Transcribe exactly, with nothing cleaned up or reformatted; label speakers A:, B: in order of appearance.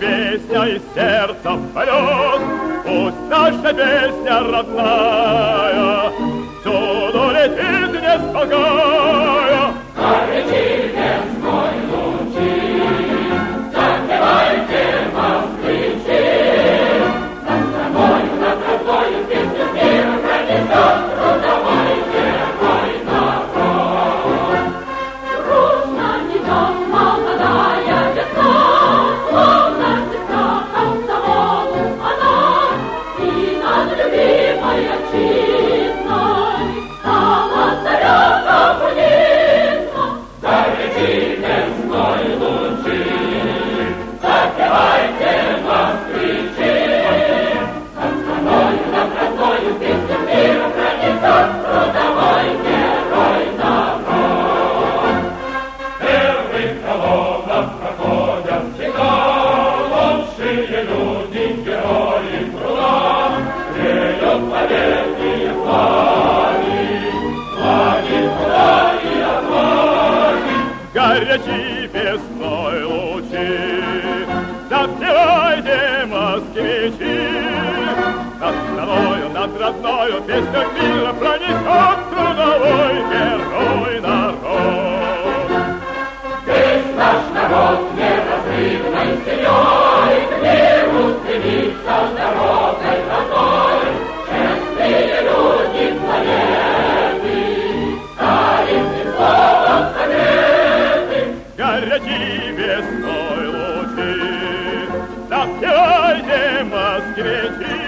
A: песня из сердца полет, пусть наша песня родная всюду летит несколько.
B: Горячи весной лучи, запевайте, москвичи, над страною, над родною песню мира пронесет трудовой герой народ. Дружно идет молодая весна, словно цветка комсомолу она, и над любимой отчизной стала царя коммунизма. Горячи весной лучи, запевайте, москвичи, над страною, над родною песню мира пронесет трудовой герой народ. Первых колоннах проходят всегда лучшие люди, герои труда, греют победные флаги, флаги труда и отваги.
A: Горячи весной лучи, запевайте, москвичи, над страною, над родною песню мира пронесет трудовой герой народ.
B: Весь наш народ неразрывной семьей к миру стремится с дорогой родной. Честные люди планеты стали словом советы.
A: Горячи весной лучи, запевайте, москвичи,